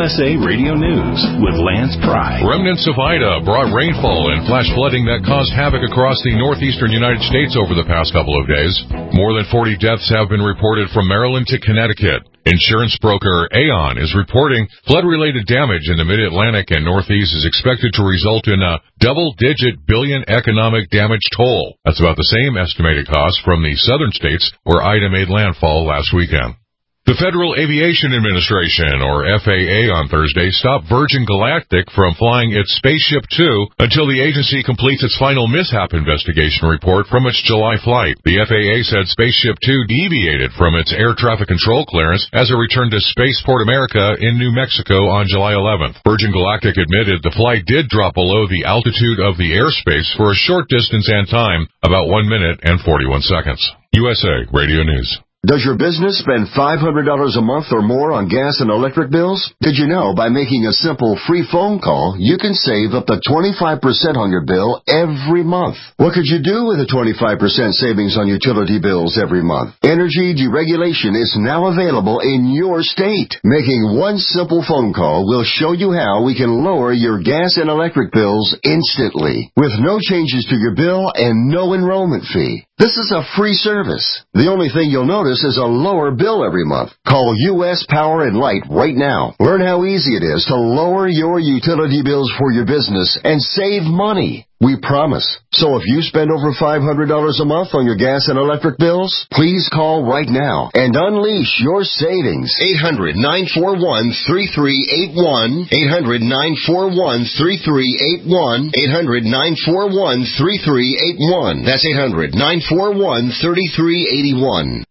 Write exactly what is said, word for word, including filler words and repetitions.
S A Radio News with Lance Pry. Remnants of Ida brought rainfall and flash flooding that caused havoc across the northeastern United States over the past couple of days. More than forty deaths have been reported from Maryland to Connecticut. Insurance broker Aon is reporting flood-related damage in the Mid-Atlantic and Northeast is expected to result in a double-digit billion economic damage toll. That's about the same estimated cost from the southern states where Ida made landfall last weekend. The Federal Aviation Administration, or F A A, on Thursday stopped Virgin Galactic from flying its Spaceship Two until the agency completes its final mishap investigation report from its July flight. The F A A said Spaceship Two deviated from its air traffic control clearance as it returned to Spaceport America in New Mexico on July eleventh. Virgin Galactic admitted the flight did drop below the altitude of the airspace for a short distance and time, about one minute and forty-one seconds. U S A Radio News. Does your business spend five hundred dollars a month or more on gas and electric bills? Did you know by making a simple free phone call, you can save up to twenty-five percent on your bill every month? What could you do with a twenty-five percent savings on utility bills every month? Energy deregulation is now available in your state. Making one simple phone call will show you how we can lower your gas and electric bills instantly, with no changes to your bill and no enrollment fee. This is a free service. The only thing you'll notice is a lower bill every month. Call U S Power and Light right now. Learn how easy it is to lower your utility bills for your business and save money. We promise. So if you spend over five hundred dollars a month on your gas and electric bills, please call right now and unleash your savings. eight hundred, nine four one, three three eight one. eight hundred, nine four one, three three eight one. eight hundred, nine four one, three three eight one. That's eight hundred, nine four one, three three eight one.